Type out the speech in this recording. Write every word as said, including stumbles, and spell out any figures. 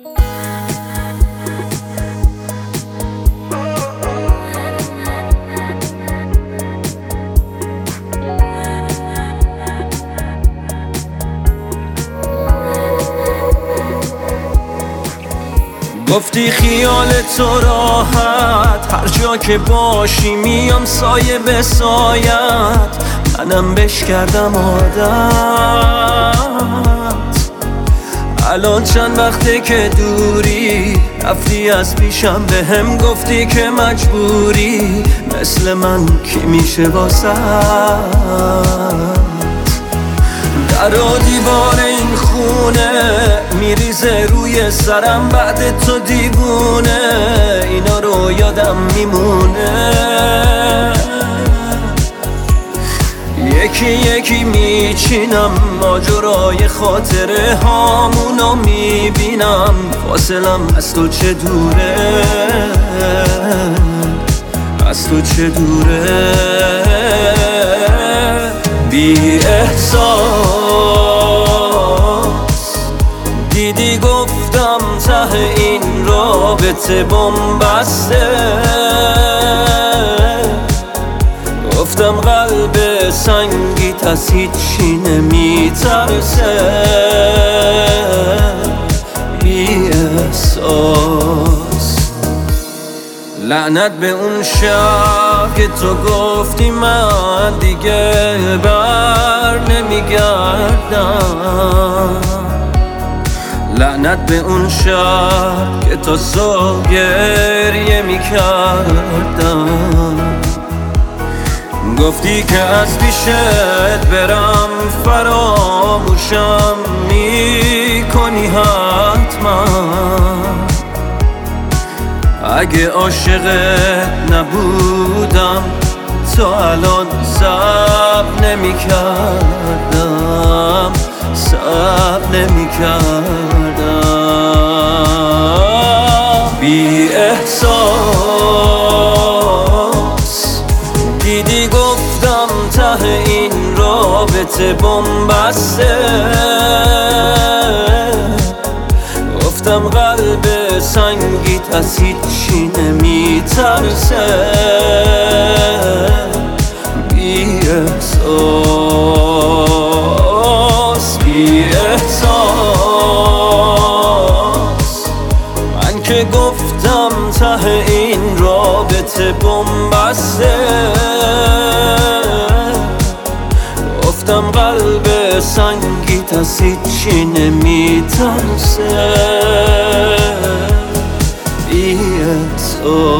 گفتی خیال تو راحت، هر جا که باشی میام سایه به سایت. منم بش کردم عادت، الان چند وقته که دوری، رفتی از پیشم به هم گفتی که مجبوری. مثل من کی میشه واسه در و دیوار این خونه میریزه روی سرم بعد تو دیوونه. اینا رو یادم میمونه، یکی یکی میچینم ماجرای خاطره هامونو میبینم. فاصلم از تو چه دوره، از تو چه دوره. بی احساس دیدی گفتم ته این رابطه بن‌بسته. گفتم قلب سنگیت از هیچی نمیترسه. بی احساس لعنت به اون شب که تو گفتی من دیگه بر نمیگردم. لعنت به اون شب که تو صبح گریه میکردم. گفتی که از پیشت برم فراموشم میکنی حتما. اگه عاشقت نبودم تو الان صبر نمی کردم، صبر نمی کردم. بی احساس دیدی گفتم ته این رابطه بن‌بسته. گفتم قلب سنگیت از هیچی نمیترسه. بی احساس بی احساس من که گفتم ته این رابطه بن‌بسته. گفتم قلب سنگیت از هیچی نمیترسه. بی احساس